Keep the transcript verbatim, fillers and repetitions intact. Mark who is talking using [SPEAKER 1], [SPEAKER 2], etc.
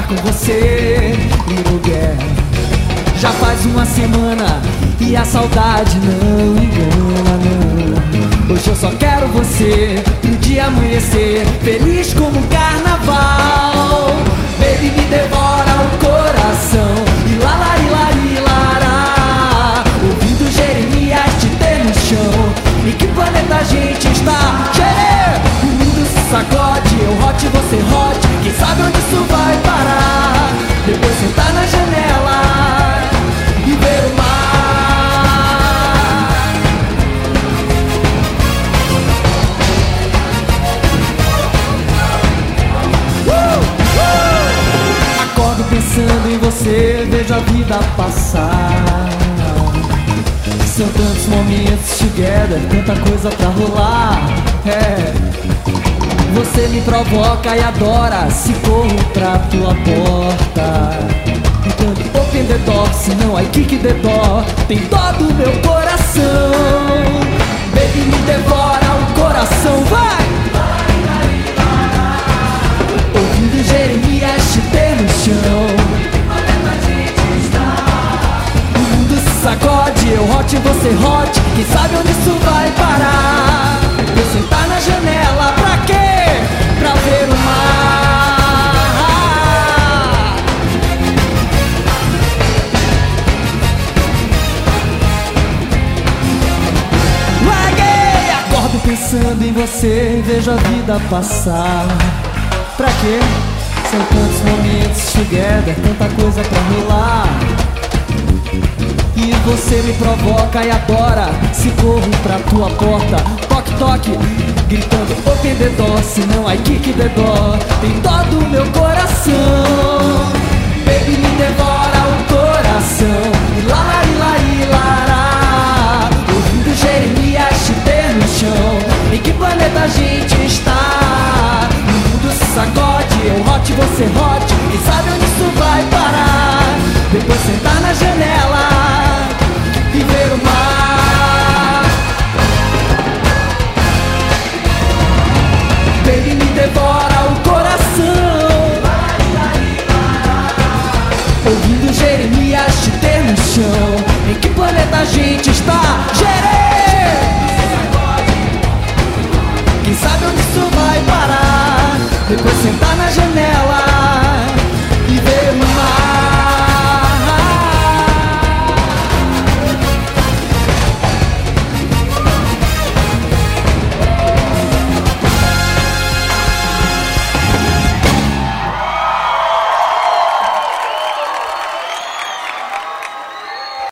[SPEAKER 1] com você, Little Girl. Já faz uma semana e a saudade não engana, não. Hoje eu só quero você pro dia amanhecer, feliz como um carnaval. Baby, me devora o coração e lá, lá, e lá, e lará. Ouvindo Jeremias te ter no chão. Em que planeta a gente está? Xerê! O mundo se sacode, eu hot, você hot. Quem sabe onde isso vai parar? Depois sentar na janela e ver o mar. uh, uh! Acordo pensando em você, vejo a vida passar. São tantos momentos together, tanta coisa pra rolar. É. Você me provoca e adora, se corro pra tua porta. Então, open the door, senão I kick the door. Tem dó do meu coração. Baby, me devora o coração, vai! Ouvindo Jeremias te ter no chão. O mundo se sacode, eu hot, você hot. Quem sabe onde isso vai parar? Eu sentar na janela, pra quê? Pra ver o mar. Larguei, acordo pensando em você, vejo a vida passar. Pra quê? São tantos momentos together, tanta coisa pra rolar. E você me provoca e adora, se corro pra tua porta. Toque, toque, gritando open the door, senão I kick the door. Tem dó do meu coração. Baby, me devora o coração. E lá, lá, e lá, e lará. Ouvindo Jeremias te ter no chão. Em que planeta a gente está? O mundo se sacode, eu hot, você hot. Quem sabe onde isso vai parar? Depois sentar na janela e ver o mar. Baby, me devora o coração. Ouvindo Jeremias te ter no chão. Em que planeta a gente